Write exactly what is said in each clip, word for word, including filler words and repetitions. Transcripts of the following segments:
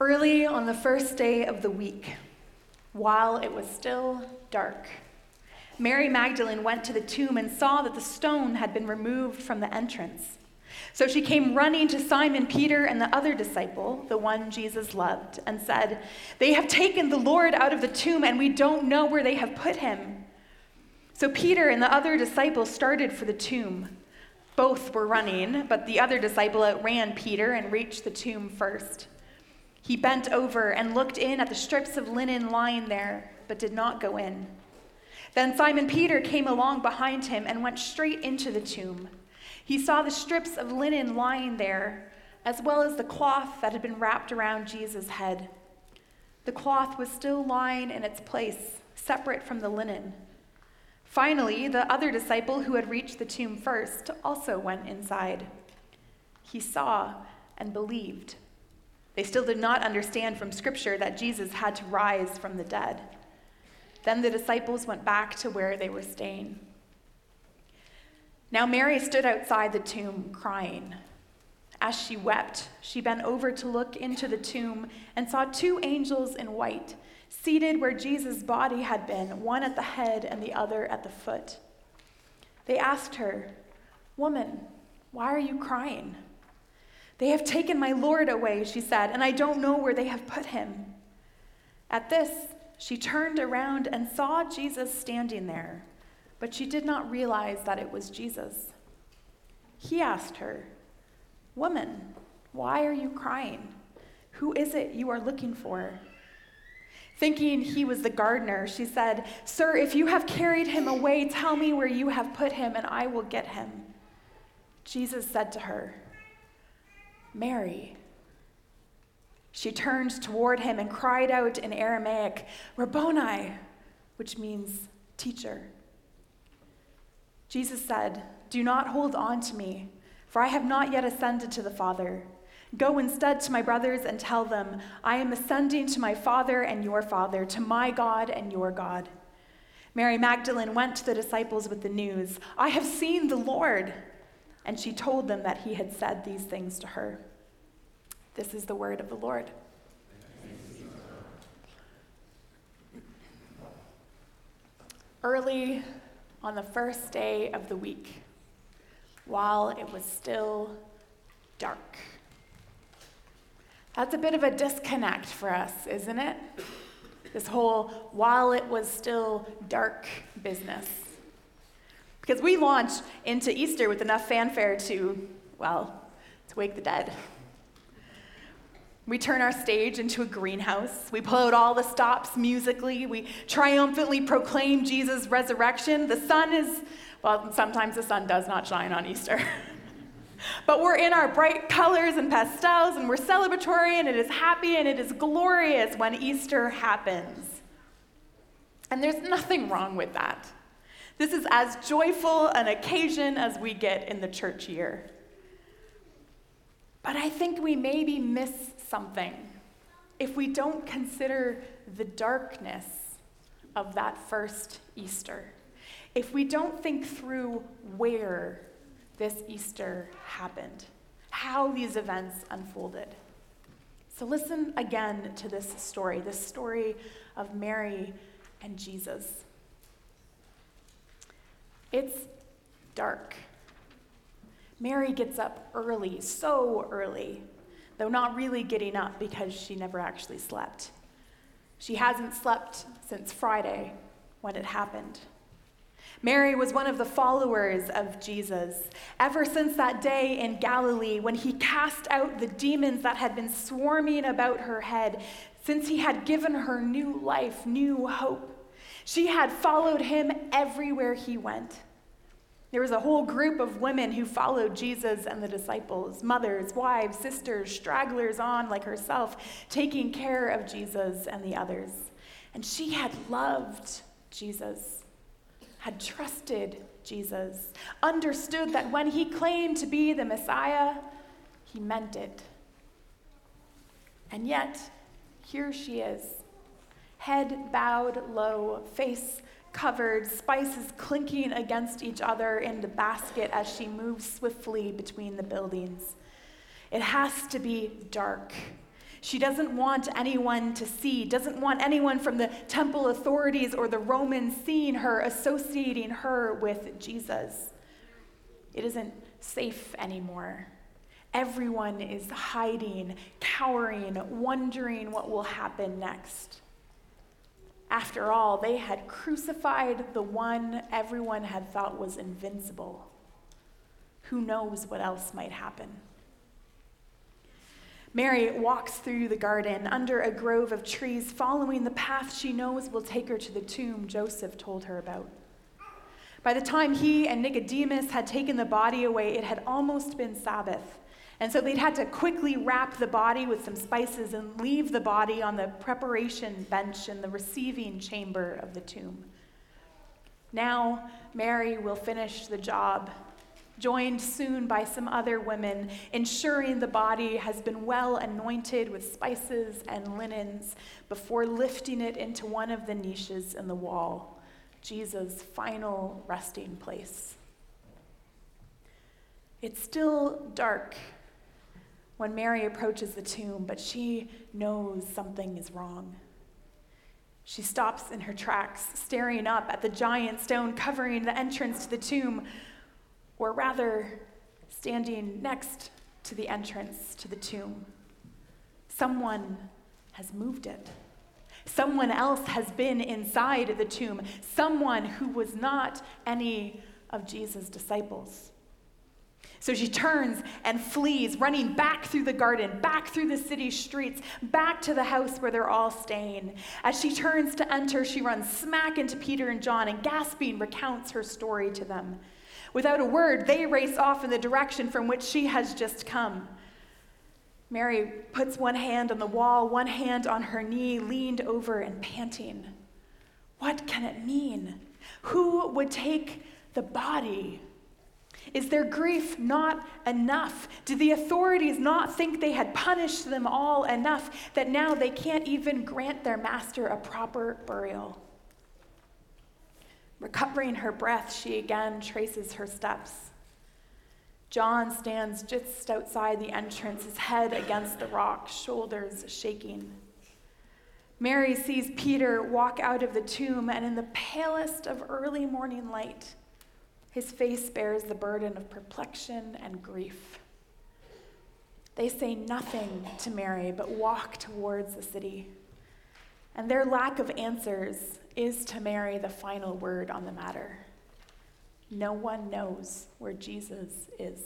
Early on the first day of the week, while it was still dark, Mary Magdalene went to the tomb and saw that the stone had been removed from the entrance. So she came running to Simon Peter and the other disciple, the one Jesus loved, and said, "They have taken the Lord out of the tomb, and we don't know where they have put him." So Peter and the other disciple started for the tomb. Both were running, but the other disciple outran Peter and reached the tomb first. He bent over and looked in at the strips of linen lying there, but did not go in. Then Simon Peter came along behind him and went straight into the tomb. He saw the strips of linen lying there, as well as the cloth that had been wrapped around Jesus' head. The cloth was still lying in its place, separate from the linen. Finally, the other disciple who had reached the tomb first also went inside. He saw and believed. They still did not understand from Scripture that Jesus had to rise from the dead. Then the disciples went back to where they were staying. Now Mary stood outside the tomb crying. As she wept, she bent over to look into the tomb and saw two angels in white, seated where Jesus' body had been, one at the head and the other at the foot. They asked her, "Woman, why are you crying?" "They have taken my Lord away," she said, "and I don't know where they have put him." At this, she turned around and saw Jesus standing there, but she did not realize that it was Jesus. He asked her, "Woman, why are you crying? Who is it you are looking for?" Thinking he was the gardener, she said, "Sir, if you have carried him away, tell me where you have put him, and I will get him." Jesus said to her, "Mary." She turned toward him and cried out in Aramaic, "Rabboni," which means teacher. Jesus said, "Do not hold on to me, for I have not yet ascended to the Father. Go instead to my brothers and tell them, I am ascending to my Father and your Father, to my God and your God." Mary Magdalene went to the disciples with the news, "I have seen the Lord." And she told them that he had said these things to her. This is the word of the Lord. Early on the first day of the week, while it was still dark. That's a bit of a disconnect for us, isn't it? This whole while it was still dark business. Because we launch into Easter with enough fanfare to, well, to wake the dead. We turn our stage into a greenhouse. We pull out all the stops musically. We triumphantly proclaim Jesus' resurrection. The sun is, well, sometimes the sun does not shine on Easter. But we're in our bright colors and pastels, and we're celebratory, and it is happy, and it is glorious when Easter happens. And there's nothing wrong with that. This is as joyful an occasion as we get in the church year. But I think we maybe miss something if we don't consider the darkness of that first Easter. If we don't think through where this Easter happened, how these events unfolded. So listen again to this story, this story of Mary and Jesus. It's dark. Mary gets up early, so early, though not really getting up because she never actually slept. She hasn't slept since Friday when it happened. Mary was one of the followers of Jesus ever since that day in Galilee when he cast out the demons that had been swarming about her head, since he had given her new life, new hope. She had followed him everywhere he went. There was a whole group of women who followed Jesus and the disciples, mothers, wives, sisters, stragglers on like herself, taking care of Jesus and the others. And she had loved Jesus, had trusted Jesus, understood that when he claimed to be the Messiah, he meant it. And yet, here she is, head bowed low, face covered, spices clinking against each other in the basket as she moves swiftly between the buildings. It has to be dark. She doesn't want anyone to see, doesn't want anyone from the temple authorities or the Romans seeing her, associating her with Jesus. It isn't safe anymore. Everyone is hiding, cowering, wondering what will happen next. After all, they had crucified the one everyone had thought was invincible. Who knows what else might happen? Mary walks through the garden under a grove of trees, following the path she knows will take her to the tomb Joseph told her about. By the time he and Nicodemus had taken the body away, it had almost been Sabbath. And so they'd had to quickly wrap the body with some spices and leave the body on the preparation bench in the receiving chamber of the tomb. Now, Mary will finish the job, joined soon by some other women, ensuring the body has been well anointed with spices and linens before lifting it into one of the niches in the wall, Jesus' final resting place. It's still dark when Mary approaches the tomb, but she knows something is wrong. She stops in her tracks, staring up at the giant stone covering the entrance to the tomb, or rather, standing next to the entrance to the tomb. Someone has moved it. Someone else has been inside the tomb. Someone who was not any of Jesus' disciples. So she turns and flees, running back through the garden, back through the city streets, back to the house where they're all staying. As she turns to enter, she runs smack into Peter and John and, gasping, recounts her story to them. Without a word, they race off in the direction from which she has just come. Mary puts one hand on the wall, one hand on her knee, leaned over and panting. What can it mean? Who would take the body? Is their grief not enough? Do the authorities not think they had punished them all enough that now they can't even grant their master a proper burial? Recovering her breath, she again traces her steps. John stands just outside the entrance, his head against the rock, shoulders shaking. Mary sees Peter walk out of the tomb, and in the palest of early morning light, his face bears the burden of perplexion and grief. They say nothing to Mary, but walk towards the city. And their lack of answers is to Mary the final word on the matter. No one knows where Jesus is.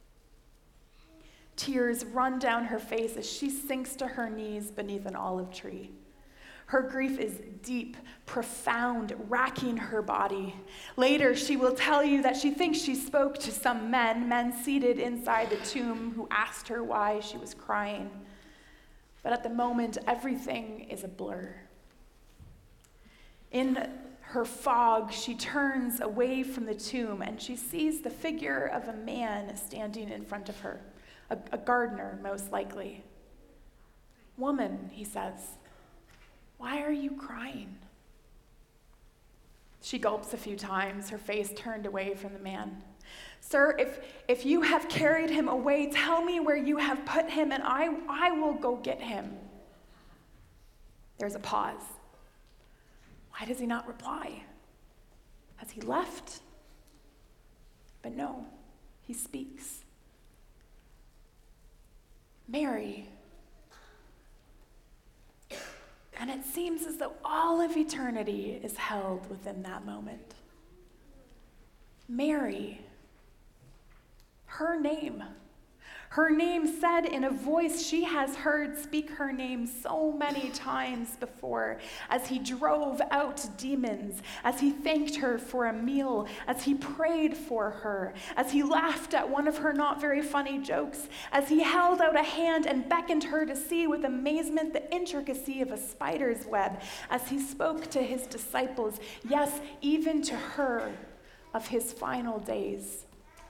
Tears run down her face as she sinks to her knees beneath an olive tree. Her grief is deep, profound, racking her body. Later, she will tell you that she thinks she spoke to some men, men seated inside the tomb, who asked her why she was crying. But at the moment, everything is a blur. In her fog, she turns away from the tomb and she sees the figure of a man standing in front of her, a, a gardener, most likely. "Woman," he says, "why are you crying?" She gulps a few times, her face turned away from the man. "Sir, if, if you have carried him away, tell me where you have put him, and I, I will go get him." There's a pause. Why does he not reply? Has he left? But no, he speaks. "Mary." And it seems as though all of eternity is held within that moment. Mary. Her name. Her name said in a voice she has heard speak her name so many times before, as he drove out demons, as he thanked her for a meal, as he prayed for her, as he laughed at one of her not very funny jokes, as he held out a hand and beckoned her to see with amazement the intricacy of a spider's web, as he spoke to his disciples, yes, even to her, of his final days.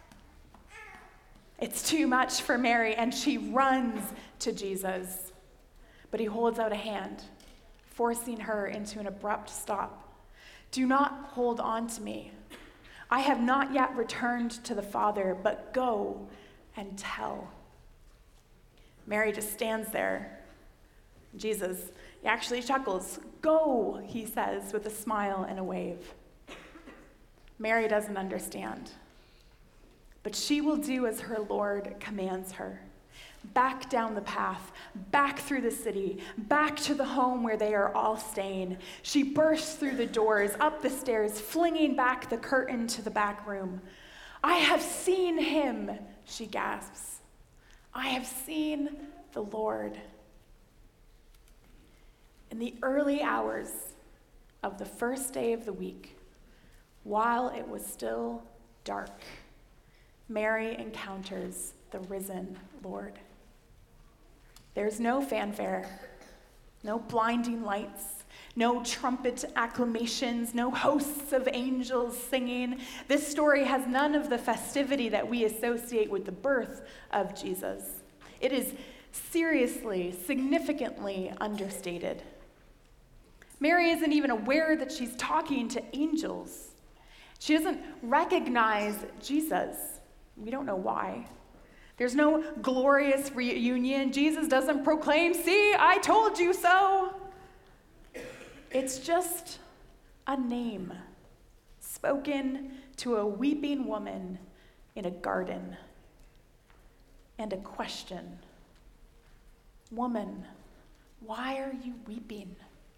It's too much for Mary, and she runs to Jesus. But he holds out a hand, forcing her into an abrupt stop. "Do not hold on to me. I have not yet returned to the Father, but go and tell." Mary just stands there, Jesus he actually chuckles. "Go," he says with a smile and a wave. Mary doesn't understand, but she will do as her Lord commands her. Back down the path, back through the city, back to the home where they are all staying. She bursts through the doors, up the stairs, flinging back the curtain to the back room. "I have seen him," she gasps. "I have seen the Lord." In the early hours of the first day of the week, while it was still dark, Mary encounters the risen Lord. There's no fanfare, no blinding lights, no trumpet acclamations, no hosts of angels singing. This story has none of the festivity that we associate with the birth of Jesus. It is seriously, significantly understated. Mary isn't even aware that she's talking to angels. She doesn't recognize Jesus. We don't know why. There's no glorious reunion. Jesus doesn't proclaim, "See, I told you so." It's just a name spoken to a weeping woman in a garden, and a question. "Woman, why are you weeping?"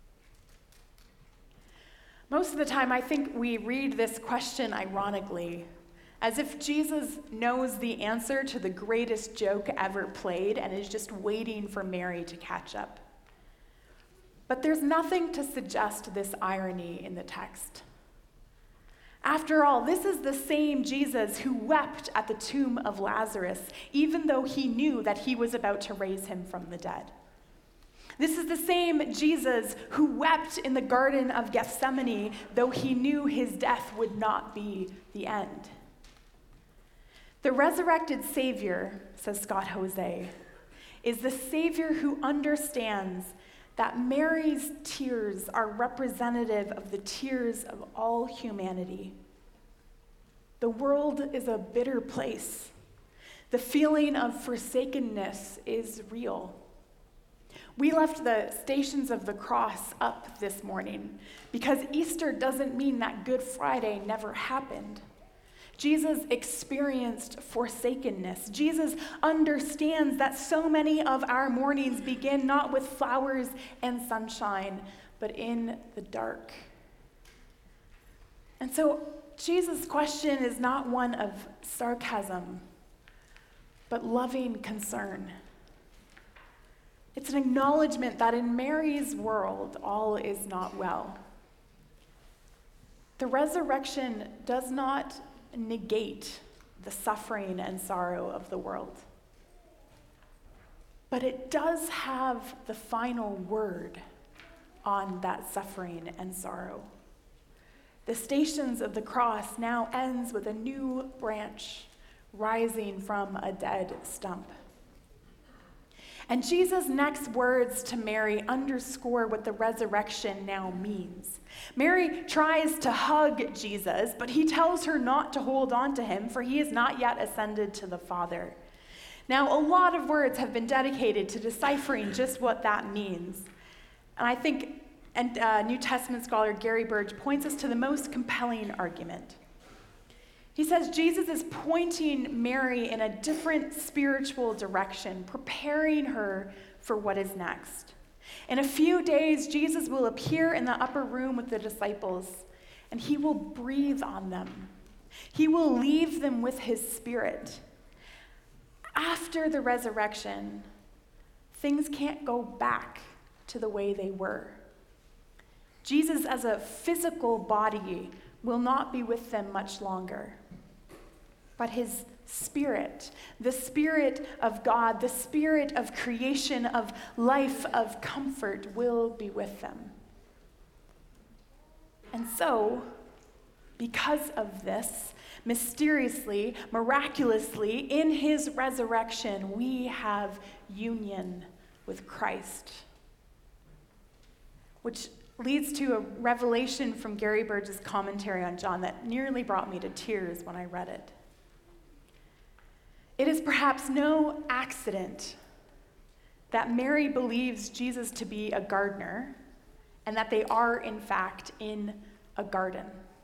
Most of the time, I think we read this question ironically, as if Jesus knows the answer to the greatest joke ever played and is just waiting for Mary to catch up. But there's nothing to suggest this irony in the text. After all, this is the same Jesus who wept at the tomb of Lazarus, even though he knew that he was about to raise him from the dead. This is the same Jesus who wept in the Garden of Gethsemane, though he knew his death would not be the end. The resurrected Savior, says Scott Jose, is the Savior who understands that Mary's tears are representative of the tears of all humanity. The world is a bitter place. The feeling of forsakenness is real. We left the Stations of the Cross up this morning because Easter doesn't mean that Good Friday never happened. Jesus experienced forsakenness. Jesus understands that so many of our mornings begin not with flowers and sunshine, but in the dark. And so Jesus' question is not one of sarcasm, but loving concern. It's an acknowledgement that in Mary's world, all is not well. The resurrection does not negate the suffering and sorrow of the world, but it does have the final word on that suffering and sorrow. The Stations of the Cross now ends with a new branch rising from a dead stump. And Jesus' next words to Mary underscore what the resurrection now means. Mary tries to hug Jesus, but he tells her not to hold on to him, for he is not yet ascended to the Father. Now, a lot of words have been dedicated to deciphering just what that means. And I think and, uh, New Testament scholar Gary Burge points us to the most compelling argument. He says Jesus is pointing Mary in a different spiritual direction, preparing her for what is next. In a few days, Jesus will appear in the upper room with the disciples, and he will breathe on them. He will leave them with his Spirit. After the resurrection, things can't go back to the way they were. Jesus, as a physical body, will not be with them much longer. But his Spirit, the Spirit of God, the Spirit of creation, of life, of comfort, will be with them. And so, because of this, mysteriously, miraculously, in his resurrection, we have union with Christ. Which leads to a revelation from Gary Burge's commentary on John that nearly brought me to tears when I read it. It is perhaps no accident that Mary believes Jesus to be a gardener and that they are, in fact, in a garden.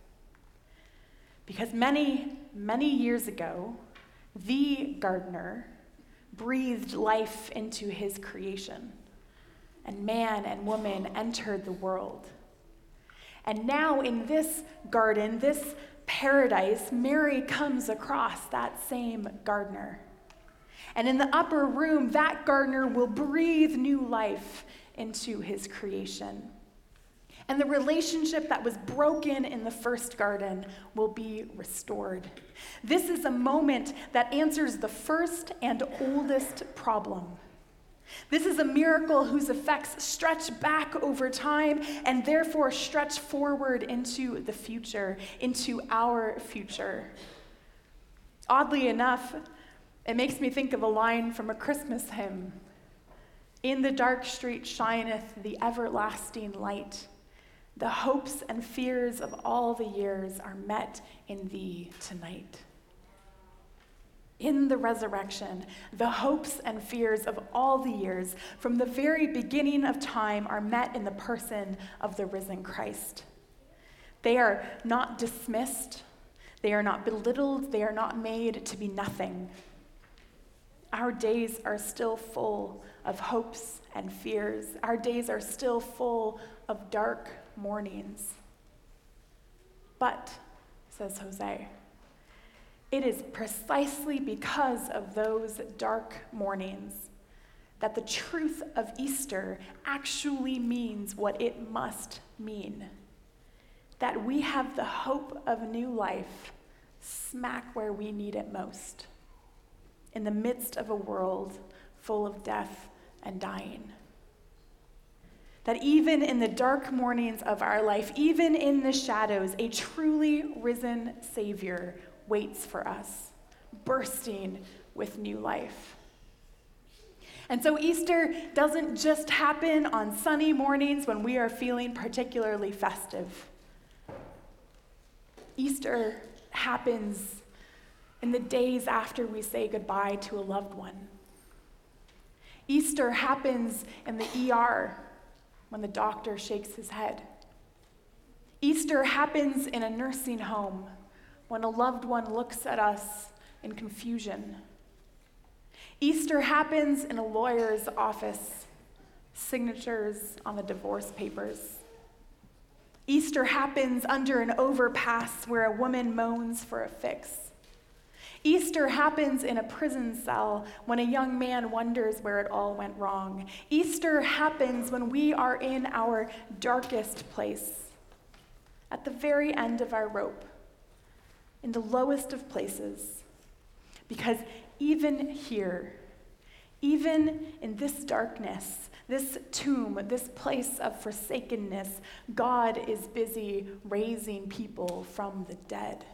Because many, many years ago, the gardener breathed life into his creation, and man and woman entered the world. And now in this garden, this paradise, Mary comes across that same gardener. And in the upper room, that gardener will breathe new life into his creation. And the relationship that was broken in the first garden will be restored. This is a moment that answers the first and oldest problem. This is a miracle whose effects stretch back over time and therefore stretch forward into the future, into our future. Oddly enough, it makes me think of a line from a Christmas hymn. In the dark street shineth the everlasting light. The hopes and fears of all the years are met in thee tonight. In the resurrection, the hopes and fears of all the years from the very beginning of time are met in the person of the risen Christ. They are not dismissed. They are not belittled. They are not made to be nothing. Our days are still full of hopes and fears. Our days are still full of dark mornings. But, says Jose, it is precisely because of those dark mornings that the truth of Easter actually means what it must mean. That we have the hope of new life smack where we need it most, in the midst of a world full of death and dying. That even in the dark mornings of our life, even in the shadows, a truly risen Savior waits for us, bursting with new life. And so Easter doesn't just happen on sunny mornings when we are feeling particularly festive. Easter happens in the days after we say goodbye to a loved one. Easter happens in the E R when the doctor shakes his head. Easter happens in a nursing home when a loved one looks at us in confusion. Easter happens in a lawyer's office, signatures on the divorce papers. Easter happens under an overpass where a woman moans for a fix. Easter happens in a prison cell when a young man wonders where it all went wrong. Easter happens when we are in our darkest place, at the very end of our rope, in the lowest of places. Because even here, even in this darkness, this tomb, this place of forsakenness, God is busy raising people from the dead.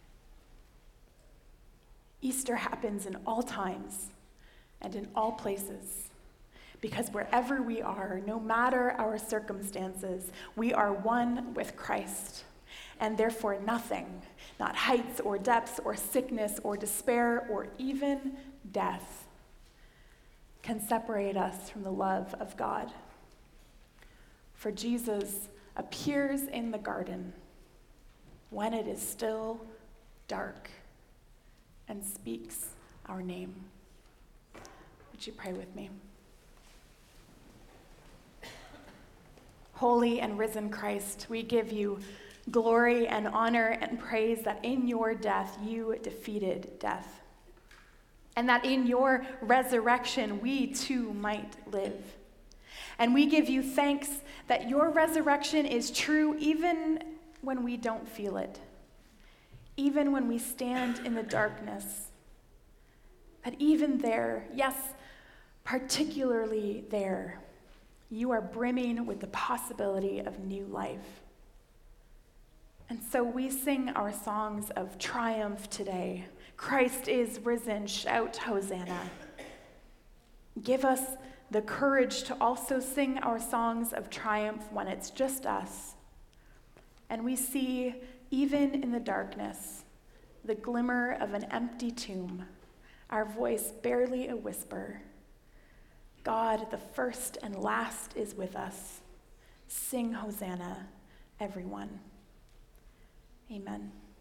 Easter happens in all times and in all places, because wherever we are, no matter our circumstances, we are one with Christ, and therefore nothing, not heights or depths or sickness or despair or even death, can separate us from the love of God. For Jesus appears in the garden when it is still dark and speaks our name. Would you pray with me? Holy and risen Christ, we give you glory and honor and praise that in your death you defeated death, and that in your resurrection we too might live. And we give you thanks that your resurrection is true even when we don't feel it, even when we stand in the darkness, that even there, yes, particularly there, you are brimming with the possibility of new life. And so we sing our songs of triumph today. Christ is risen, shout Hosanna. Give us the courage to also sing our songs of triumph when it's just us, and we see, even in the darkness, the glimmer of an empty tomb, our voice barely a whisper. God, the first and last, is with us. Sing Hosanna, everyone. Amen.